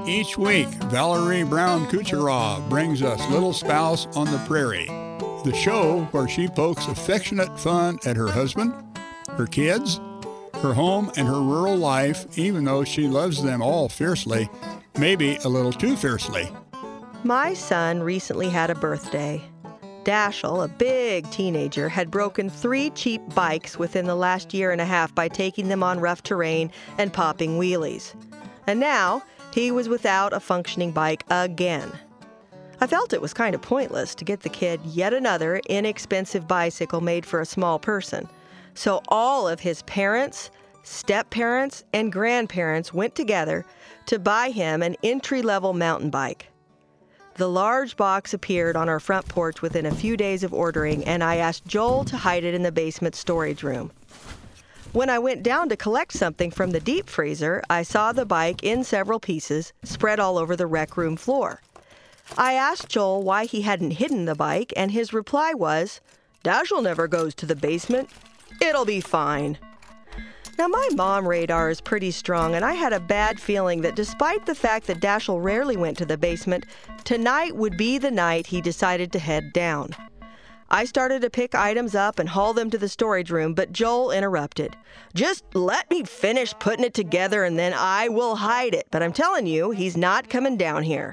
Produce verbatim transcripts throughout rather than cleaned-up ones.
Each week, Valerie Brown Kucheraw brings us Little Spouse on the Prairie, the show where she pokes affectionate fun at her husband, her kids, her home, and her rural life, even though she loves them all fiercely, maybe a little too fiercely. My son recently had a birthday. Dashiell, a big teenager, had broken three cheap bikes within the last year and a half by taking them on rough terrain and popping wheelies. And now, he was without a functioning bike again. I felt it was kind of pointless to get the kid yet another inexpensive bicycle made for a small person. So all of his parents, step-parents, and grandparents went together to buy him an entry-level mountain bike. The large box appeared on our front porch within a few days of ordering, and I asked Joel to hide it in the basement storage room. When I went down to collect something from the deep freezer, I saw the bike in several pieces spread all over the rec room floor. I asked Joel why he hadn't hidden the bike, and his reply was, "Dashiell never goes to the basement. It'll be fine." Now, my mom radar is pretty strong, and I had a bad feeling that despite the fact that Dashiell rarely went to the basement, tonight would be the night he decided to head down. I started to pick items up and haul them to the storage room, but Joel interrupted. "Just let me finish putting it together and then I will hide it, but I'm telling you, he's not coming down here."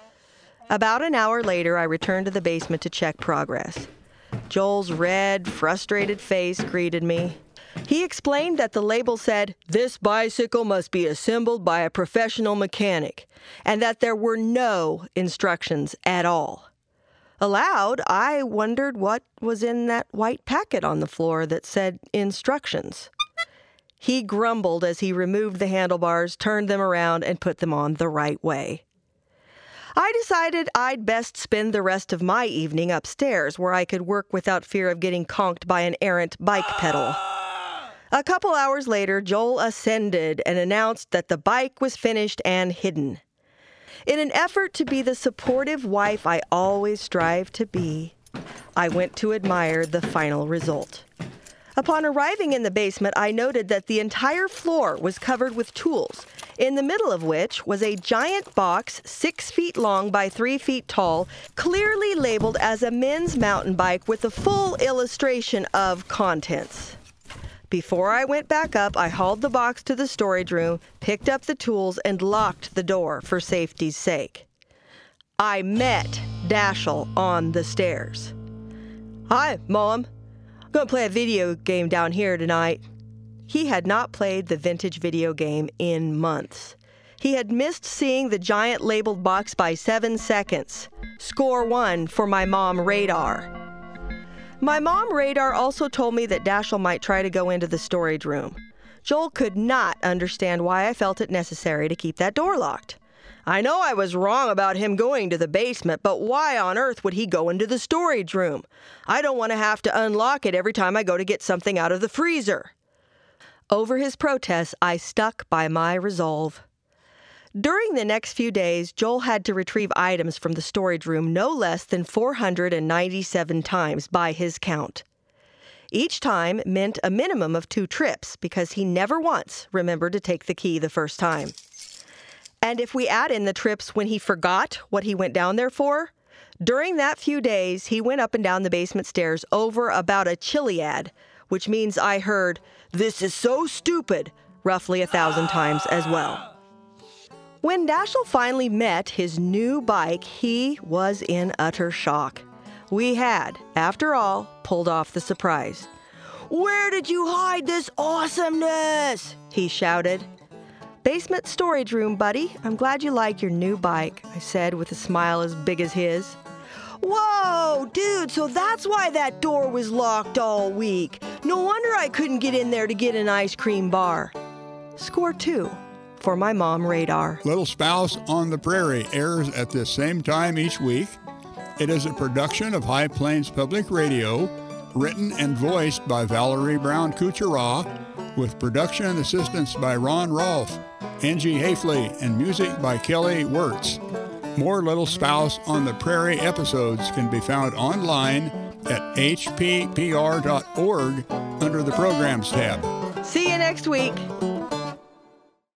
About an hour later, I returned to the basement to check progress. Joel's red, frustrated face greeted me. He explained that the label said, "This bicycle must be assembled by a professional mechanic," and that there were no instructions at all. Aloud, I wondered what was in that white packet on the floor that said instructions. He grumbled as he removed the handlebars, turned them around, and put them on the right way. I decided I'd best spend the rest of my evening upstairs, where I could work without fear of getting conked by an errant bike pedal. A couple hours later, Joel ascended and announced that the bike was finished and hidden. In an effort to be the supportive wife I always strive to be, I went to admire the final result. Upon arriving in the basement, I noted that the entire floor was covered with tools, in the middle of which was a giant box six feet long by three feet tall, clearly labeled as a men's mountain bike with a full illustration of contents. Before I went back up, I hauled the box to the storage room, picked up the tools, and locked the door for safety's sake. I met Dashiell on the stairs. "Hi, Mom. I'm going to play a video game down here tonight." He had not played the vintage video game in months. He had missed seeing the giant labeled box by seven seconds. Score one for my mom radar. My mom radar also told me that Dashiell might try to go into the storage room. Joel could not understand why I felt it necessary to keep that door locked. I know I was wrong about him going to the basement, but why on earth would he go into the storage room? I don't want to have to unlock it every time I go to get something out of the freezer. Over his protests, I stuck by my resolve. During the next few days, Joel had to retrieve items from the storage room no less than four hundred ninety-seven times by his count. Each time meant a minimum of two trips because he never once remembered to take the key the first time. And if we add in the trips when he forgot what he went down there for, during that few days, he went up and down the basement stairs over about a chiliad, which means I heard, "This is so stupid," roughly a thousand times as well. When Dashiell finally met his new bike, he was in utter shock. We had, after all, pulled off the surprise. "Where did you hide this awesomeness?" he shouted. "Basement storage room, buddy. I'm glad you like your new bike," I said with a smile as big as his. "Whoa, dude, so that's why that door was locked all week. No wonder I couldn't get in there to get an ice cream bar." Score two for my mom radar. Little Spouse on the Prairie airs at the same time each week. It is a production of High Plains Public Radio, written and voiced by Valerie Brown Kucheraw, with production assistance by Ron Rolfe, Angie Hafley, and music by Kelly Wirtz. More Little Spouse on the Prairie episodes can be found online at h p p r dot org under the Programs tab. See you next week.